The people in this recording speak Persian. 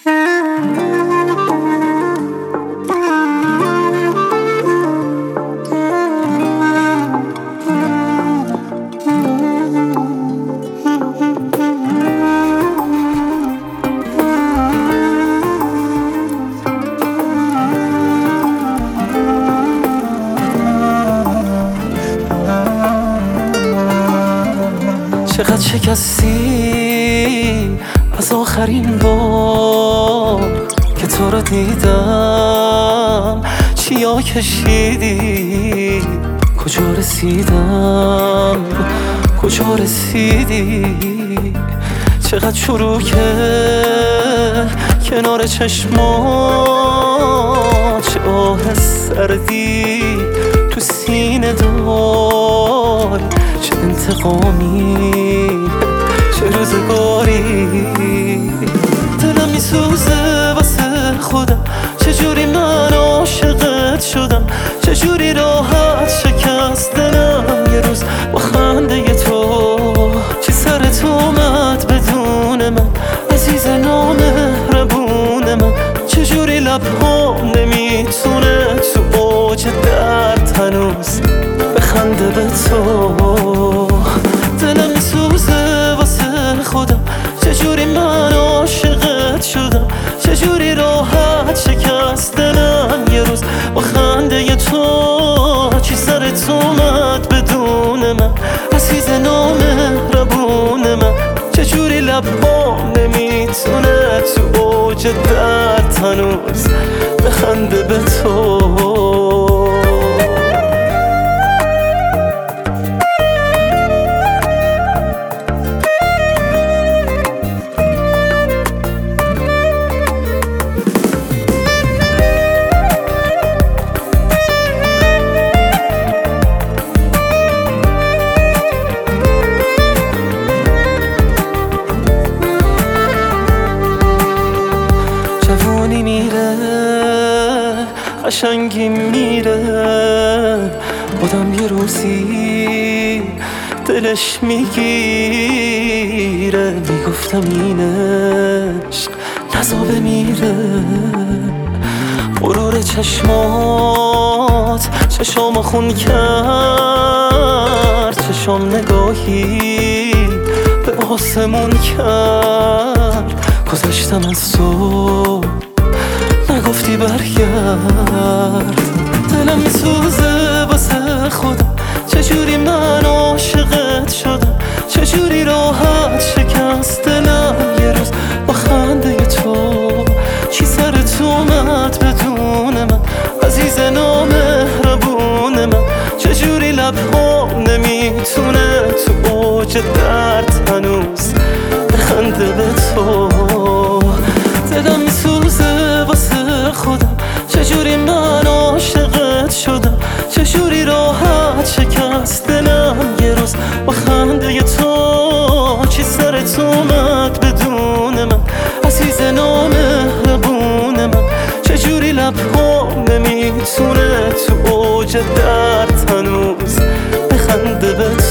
چقدر شکستی از آخرین بار که تو رو دیدم، چیا کشیدی، کجا رسیدم، کجا رسیدی. چقدر شروع کنار چشمات، چه آه سردی تو سینه دار، چه انتقامی، چه روزگاری. دلم میسوزه واسه خودم، چجوری من عاشقت شدم، چجوری راحت شکست دلم یه روز با خنده تو. چی سرت اومد بدون من، عزیز نامهربون من، چجوری لبهام نمیتونه تو اوج درد هنوز بخنده به تو. دلم میسوزه واسه خودم، چجوری من عاشقت شدم، چجوری راحت شکست دلم یه روز با خنده تو. چی سرت اومد بدون من، عزیز نامهربون من، چجوری لبهام نمیتونه تو اوج درد هنوز بخنده به تو. جوونی میره، قشنگی میره، آدم یه روزی دلش میگیره. میگفتم این عشق نزا بمیره، غرور چشمات چشام خون کرد، چشام نگاهی به آسمون کرد. گذشتم از تو نگفتی برگرد، دلم میسوزه واسه خودم، چجوری من عاشقت شدم، چجوری راحت شکست دلم یه روز با خنده تو. چی سرت اومد بدون من، عزیز نامهربون من، چجوری لبهام نمیتونه تو اوج درد هنوز بخنده به تو. دلم میسوزه واسه خودم، چجوری من عاشقت شدم، چجوری راحت شکست دلم یه روز با خنده تو. چی سرت اومد بدون من، عزیز نامهربون من، چجوری لبهام نمیتونه تو اوج درد هنوز بخنده به تو.